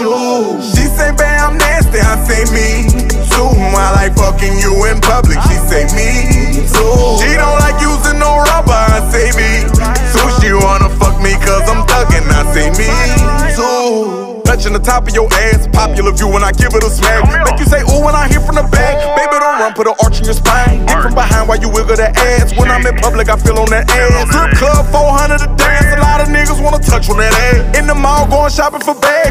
True. She say, babe, I'm nasty, I say me too. I like fucking you in public, she say me too. She don't like using no rubber, I say me too. She wanna fuck me cause I'm thuggin', I say me too. Touching the top of your ass, popular view when I give it a smack. Make you say ooh when I hear from the back. Baby, don't run, put an arch in your spine. Get from behind while you wiggle that ass. When I'm in public, I feel on that ass. Strip club, 400 a dance. A lot of niggas wanna touch on that ass. In the mall, going shopping for bags.